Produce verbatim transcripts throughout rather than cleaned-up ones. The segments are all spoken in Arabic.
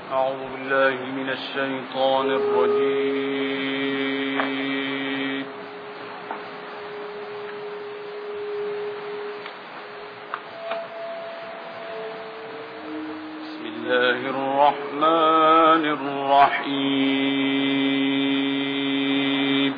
أعوذ بالله من الشيطان الرجيم. بسم الله الرحمن الرحيم.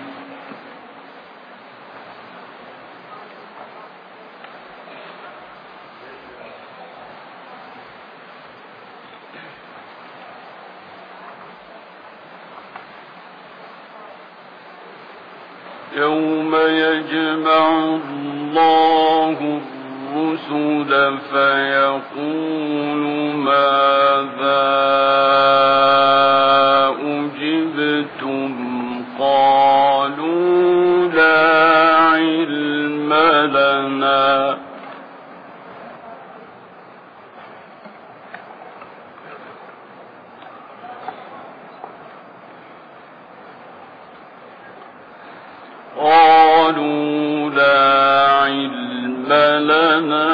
يوم يجمع الله الرسل فيقول ماذا أجبتم قالوا لا علم لنا قالوا لا علم لنا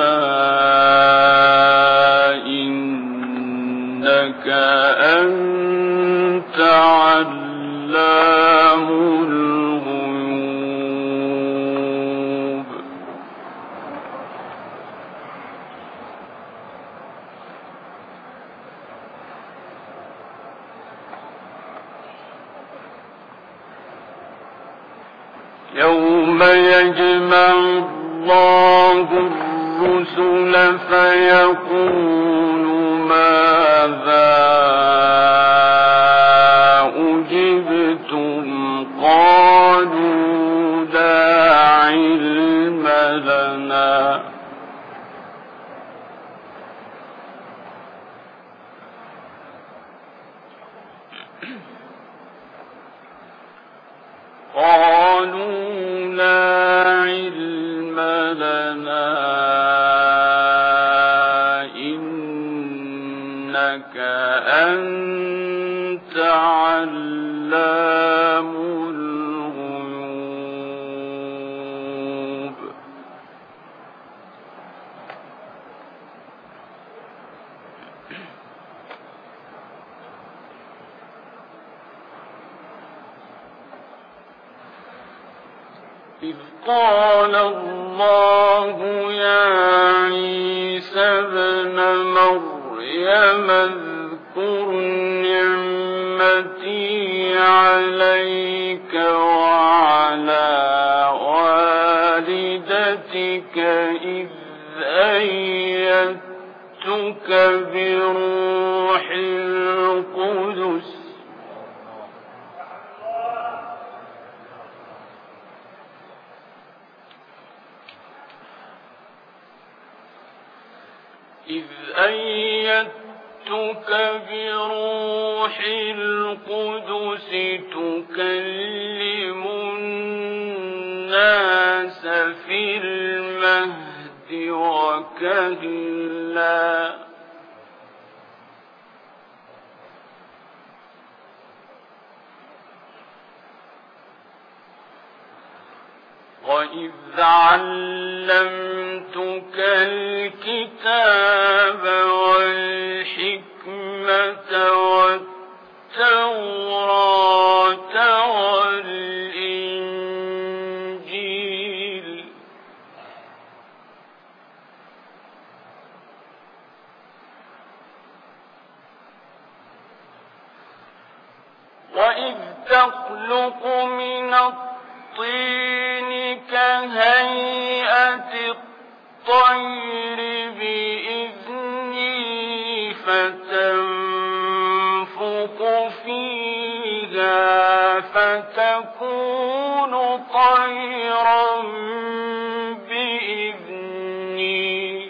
إنك أنت علام الغيوب. يوم يجمع الله الرسل فيقول ماذا أجبتم قالوا لا علم لنا قالوا لا علم لنا إنك أنت علام الغيوب. إذ قال الله يا عيسى ابن مريم اذكر نعمتي عليك وعلى والدتك إذ أيدتك بروح القدس إذ أيدتك بروح القدس تكلم الناس في المهد وكهلا وإذ علمتك الكتاب والحكمة والتوراة والإنجيل وإذ تخلق من الطين كهيئة الطير بإذني فتنفخ فيها فتكون طيرا بإذني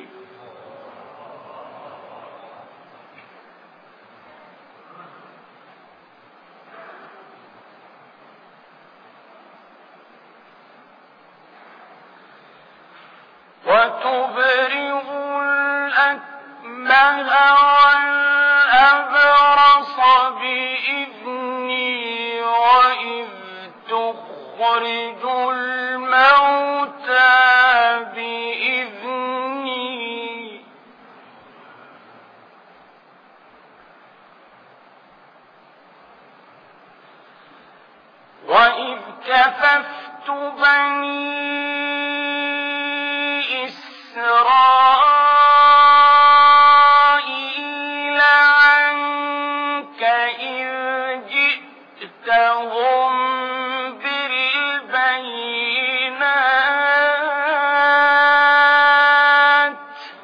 وتبرئ الأكمه والأبرص بإذني وإذ تخرج الموتى بإذني كففت بني إسرائيل عنك إذ جئتهم بالبينات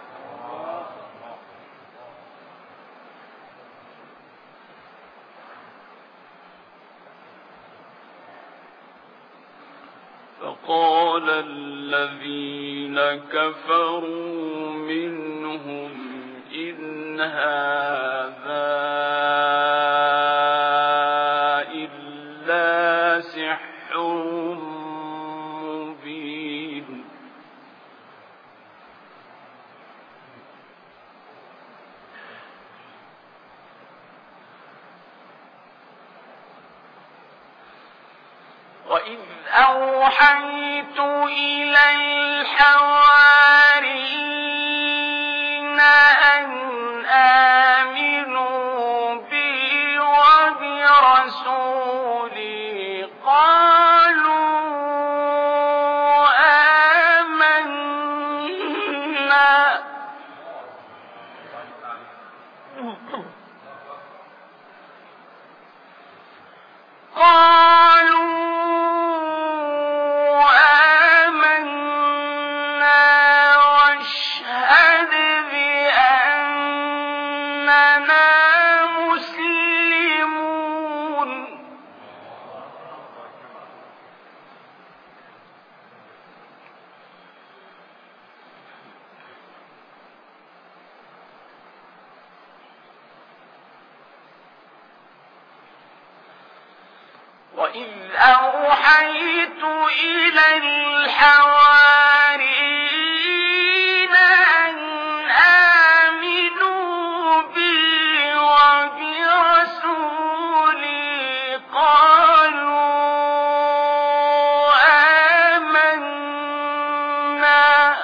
فقال الذين كفروا منهم إن هذا إلا سحر مبين وإذ أوحيت إلى الحواريين أن آمنوا بي وبرسولي قالوا آمنا قالوا وإذ أوحيت إلى الحواريين أن آمنوا بي وبرسولي قالوا آمنا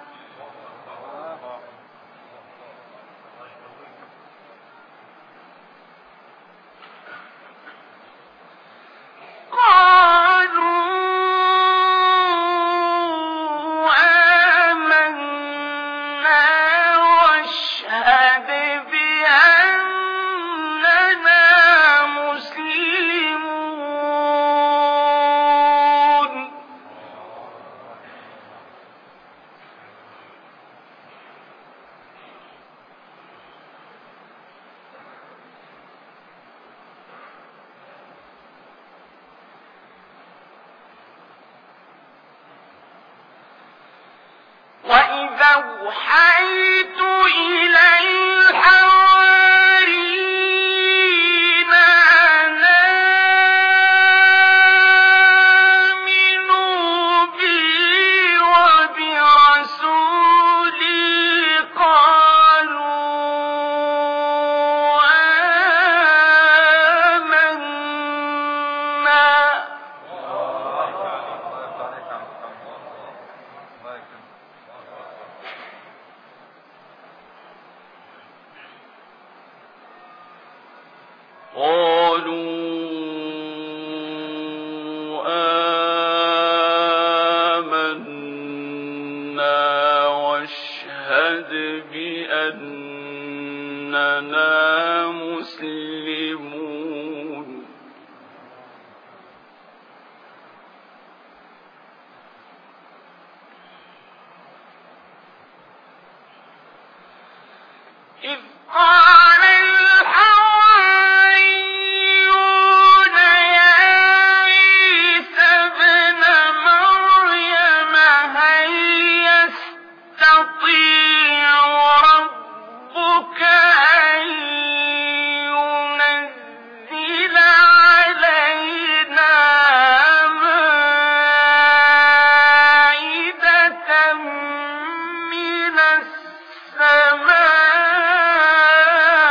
وإذا أوحيت إلى الحواريين أن آمنوا بي وبرسولي قالوا آمنا قالوا آمنا واشهد بأننا مسلمون إذ قال الحواريون يا عيسى ابن مريم هل يستطيع ربك أن ينزل علينا مائدة من السماء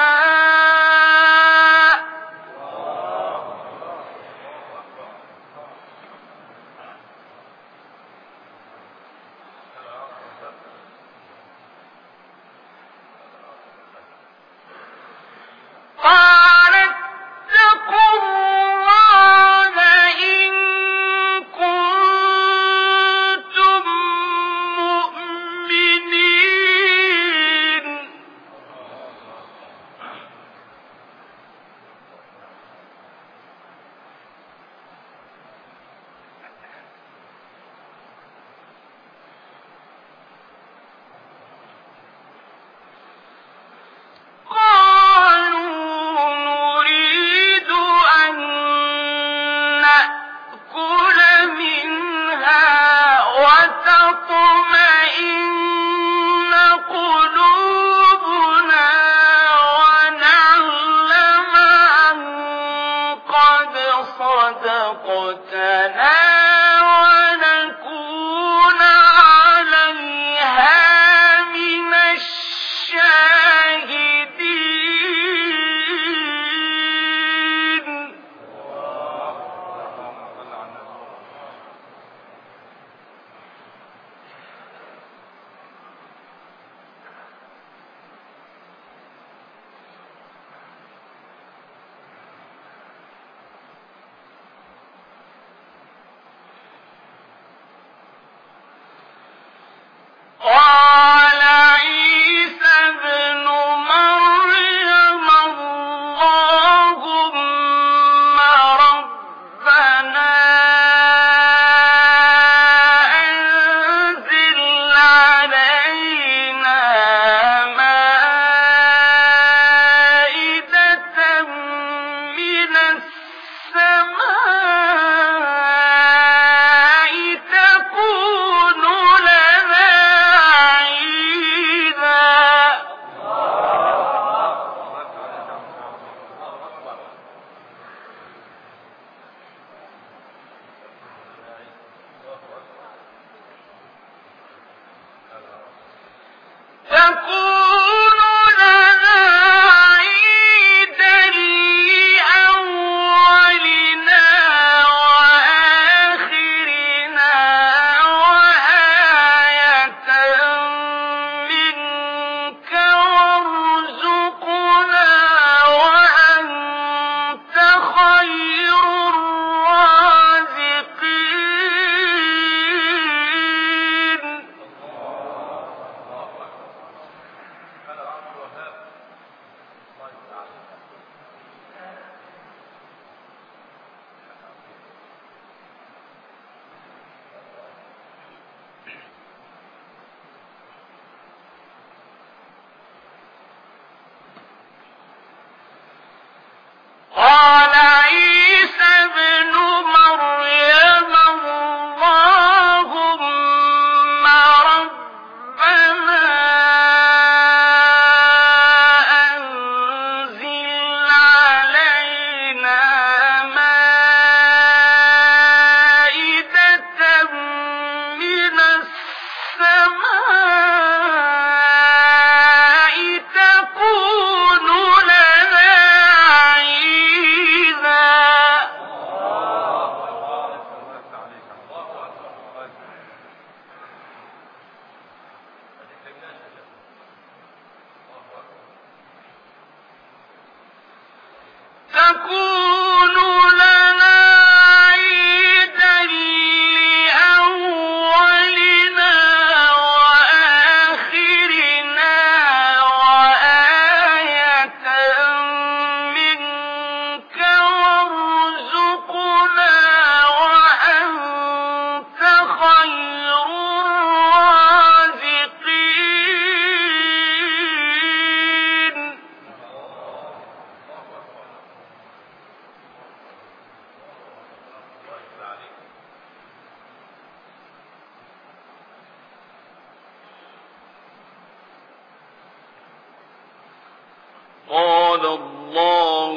قال الله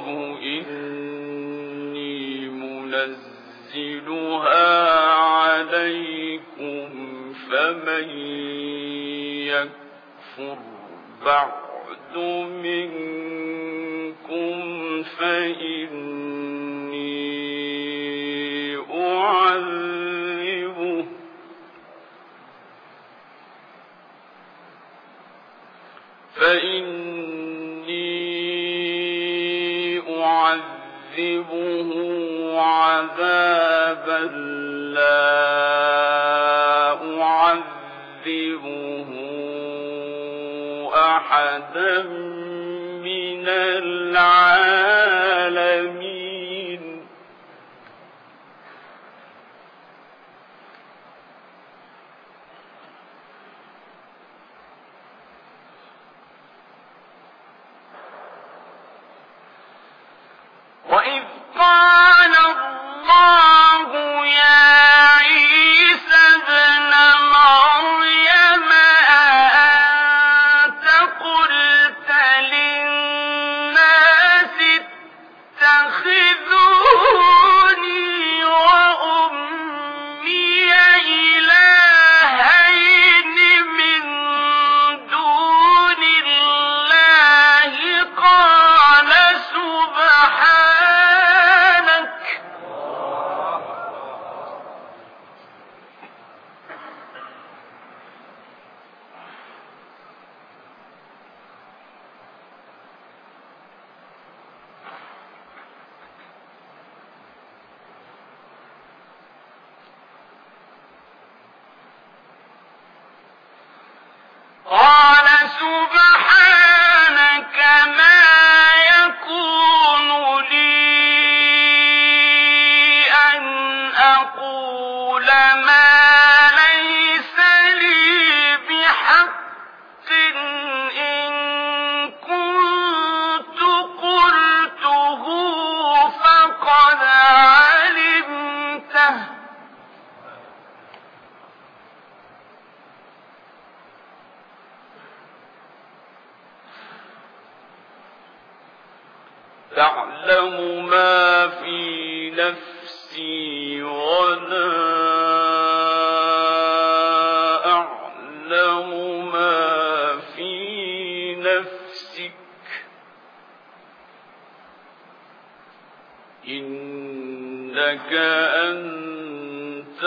إني منزلها عليكم فمن يكفر بعد منكم فإني أعذبه فإني أعذبه عذابا لا أعذبه أحدا من العالمين. وإذ قال الله يا عيسى ابن مريم أأنت قلت للناس اتخذوني وأمي إلهين من دون الله قال سبحانك قال سبحانك ما يكون لي أن أقول ما ليس لي بحق إن كنت قلته فقد علمته تعلم ما في نفسي ولا أعلم ما في إنك أنت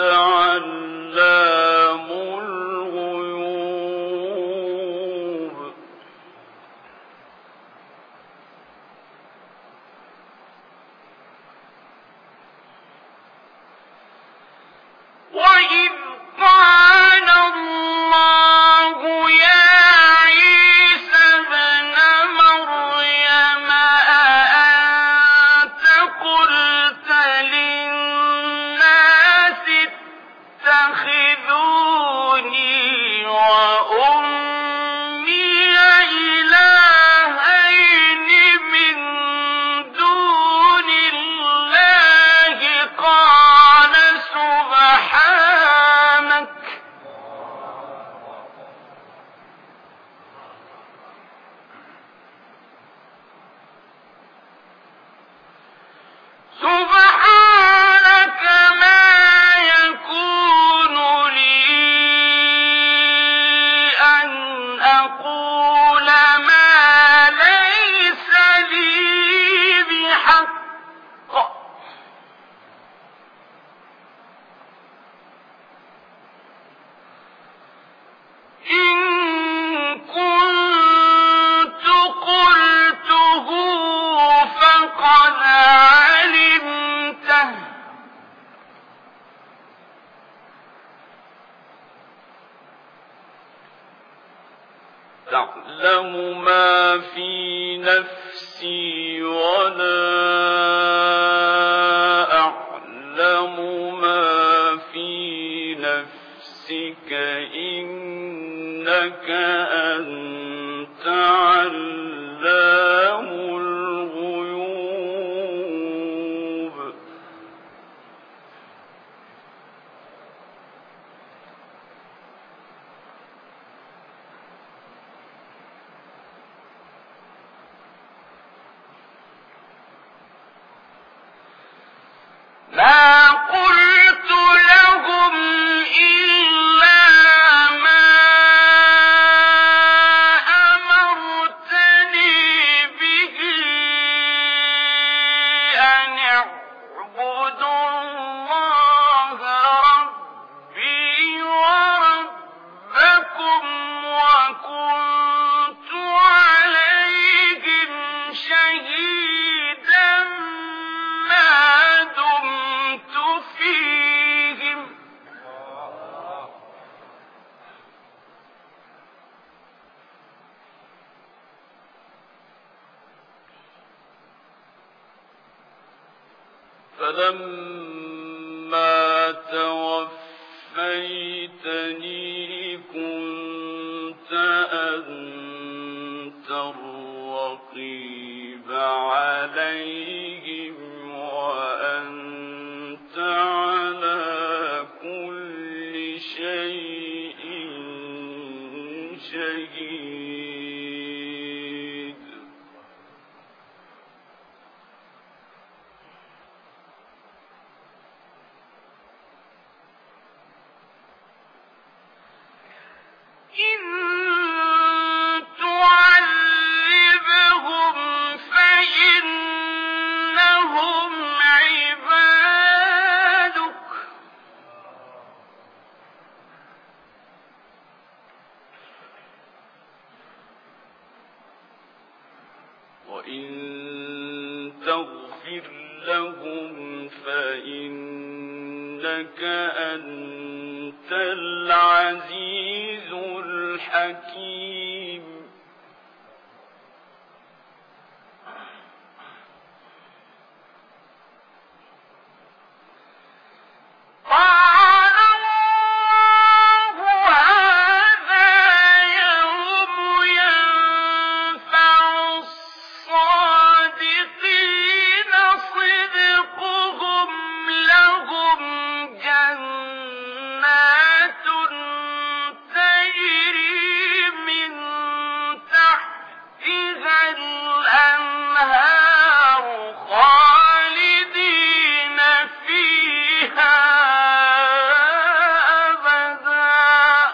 علام الغيوب وإذ قال الله يا عيسى ابن مريم أأنت قلت للناس اتخذوني وأمي إلهين من دون الله قال سبحانك سبحانك ما يكون لي أن أقول ما ليس لي بحق إن كنت قلته فقد علمته تعلم ما في نفسي ولا أعلم ما في نفسك إنك أنت علام الغيوب ما قلت لهم إلا ما أمرتني به أن اعبدوا الله ربي وربكم وكنت عليهم شهيدا ما دمت فيهم فلما توفيتني كنت أنت الرقيب عليهم وأنت على كل شيء شهيد إن تعذبهم فإنهم عبادك وإن تغفر لهم فإنك أنت العزيز الحكيم قال الله هذا يوم ينفع الصادقين صدقهم لهم جنات تجري من تحتها الأنهار خالدين فيها أبدا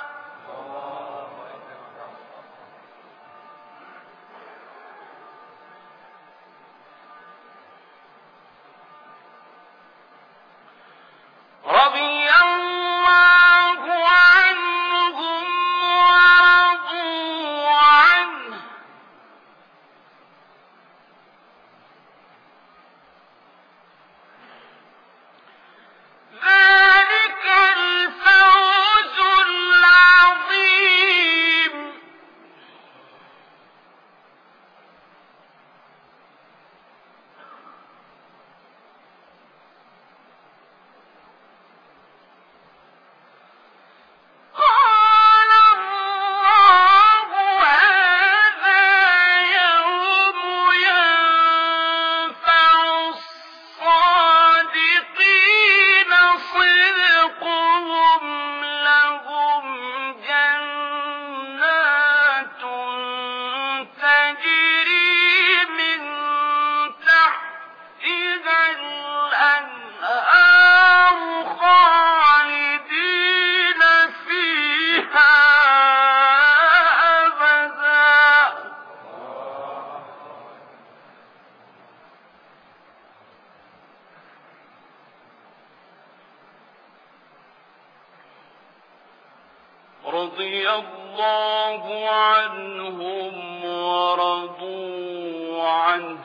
رضي الله عنهم ورضوا عنه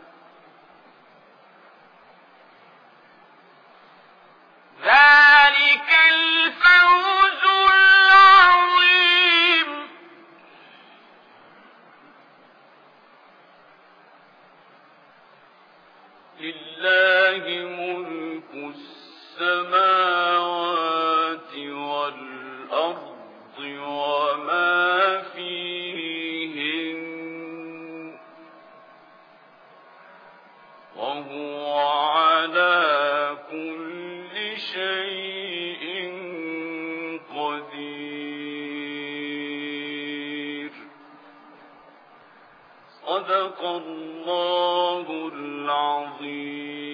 ذلك الفوز العظيم. لله ملك السماوات والأرض وما فيهن وهو على كل شيء قدير. صدق الله العظيم.